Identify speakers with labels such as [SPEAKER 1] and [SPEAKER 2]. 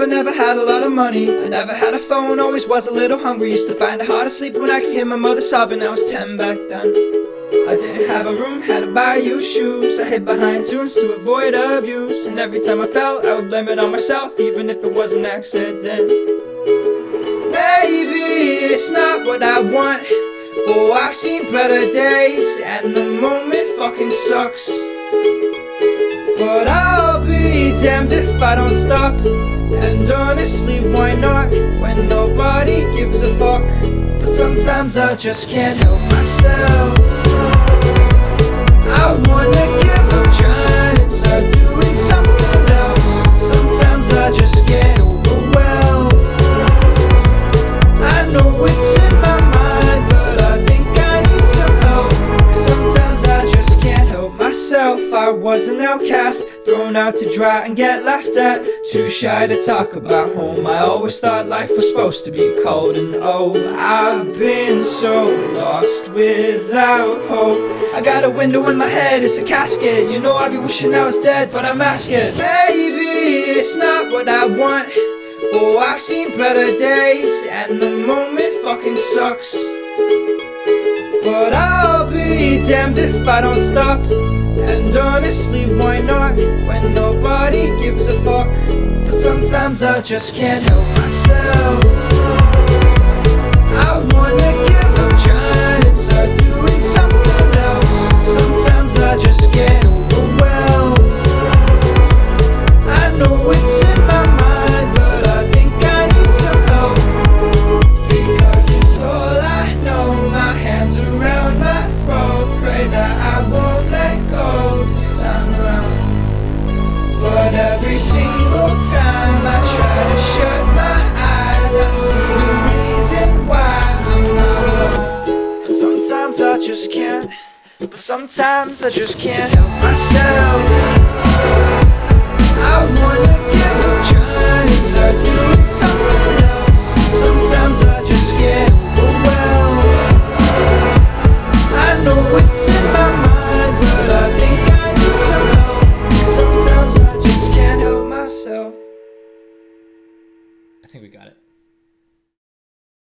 [SPEAKER 1] never had a lot of money. I never had a phone, always was a little hungry. Used to find it hard to sleep when I could hear my mother sobbing. I was 10 back then. I didn't have a room, had to buy you shoes. I hid behind tunes to avoid abuse. And every time I fell, I would blame it on myself, even if it was an accident. Maybe it's not what I want. Oh, I've seen better days, and the moment fucking sucks. But I'll be damned if I don't stop. And honestly, why not, when nobody gives a fuck? But sometimes I just can't help myself. I wanna give up trying and start doing something else. Sometimes I just get overwhelmed. I know it's in my mind, but I think I need some help. 'Cause sometimes I just can't help myself. I was an outcast, thrown out to dry and get laughed at. Too shy to talk about home. I always thought life was supposed to be cold. And oh, I've been so lost without hope. I got a window in my head, it's a casket. You know I be wishing I was dead, but I'm asking. Maybe it's not what I want. Oh, I've seen better days, and the moment fucking sucks. But I'll be damned if I don't stop. And honestly, why not, when nobody gives a fuck? But sometimes I just can't help myself. I wanna give up trying and start doing something else. Sometimes I just get overwhelmed. I know it's in my mind, but I think I need some help. Because it's all I know, my hands around my throat. Pray that I won't let go this time around. But every single time I try to shut my eyes, I see the reason why I'm not alone. But sometimes I just can't. But sometimes I just can't help myself.